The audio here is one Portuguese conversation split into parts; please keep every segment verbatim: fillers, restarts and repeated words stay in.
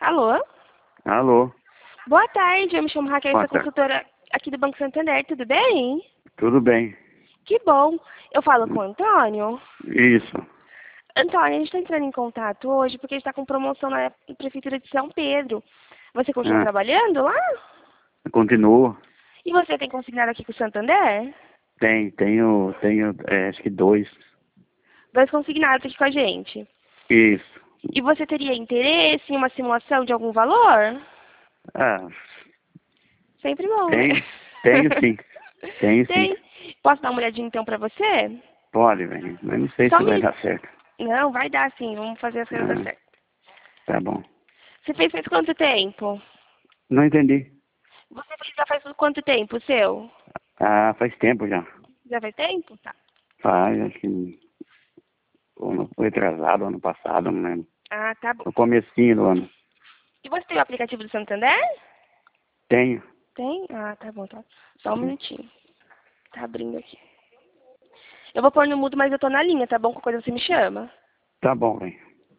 Alô? Alô, Boa tarde, eu me chamo Raquel, boa sou tarde. consultora aqui do Banco Santander, tudo bem? Tudo bem? Que bom. Eu falo com o Antônio. Isso. Antônio, a gente está entrando em contato hoje porque a gente está com promoção na Prefeitura de São Pedro. Você continua Ah, trabalhando lá? continuo. E você tem consignado aqui com o Santander? Tem, tenho, tenho, é, acho que dois. Dois consignados aqui com a gente. Isso. E você teria interesse em uma simulação de algum valor? Ah, Sempre bom, né? tenho, tenho sim. Tenho sim. Tem. Posso dar uma olhadinha então pra você? Pode, velho. Mas não sei Só se um vai minuto. dar certo. Não, vai dar sim. Vamos fazer as coisas dar Ah, certo. tá bom. Você fez faz quanto tempo? Não entendi. Você fez já faz quanto tempo o seu? Ah, faz tempo já. Já faz tempo? Tá. Faz, acho que ano foi atrasado, ano passado, não lembro. Ah, tá bom. No comecinho do ano. E você tem o aplicativo do Santander? Tenho. Tem? Ah, tá bom, tá. Só um minutinho. Tá abrindo aqui. Eu vou pôr no mudo, mas eu tô na linha, tá bom? Qualquer coisa você me chama. Tá bom, velho.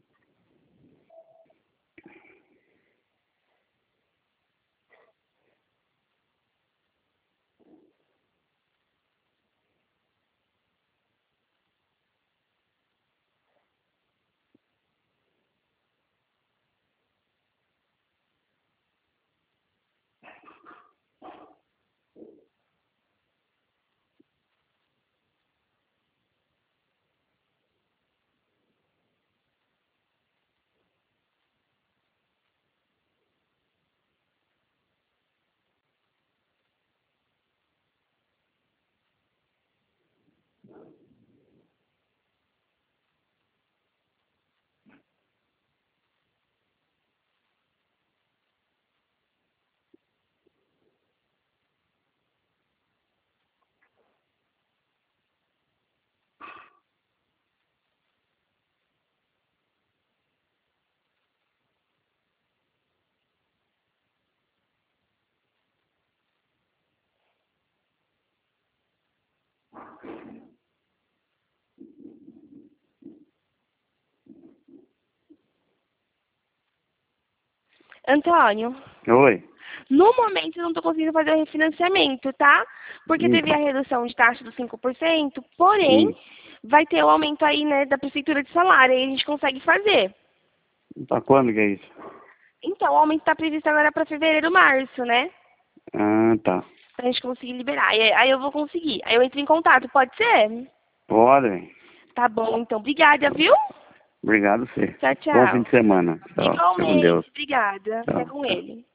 Antônio, Oi. no momento eu não tô conseguindo fazer o refinanciamento, tá? Porque teve a Então. redução de taxa dos cinco por cento, porém, Hum. vai ter o aumento aí, né, da prefeitura de salário, aí a gente consegue fazer. Pra quando que é isso? Então, o aumento está previsto agora para fevereiro, março, né? Ah, tá. Pra gente conseguir liberar. Aí, aí eu vou conseguir. Aí eu entro em contato, pode ser? Pode, velho. Tá bom, então. Obrigada, viu? Obrigado, você. Tchau, Bom fim tchau. de semana. Tchau. Fica com Deus. Igualmente. Obrigada. Fica Tchau, com tchau. ele.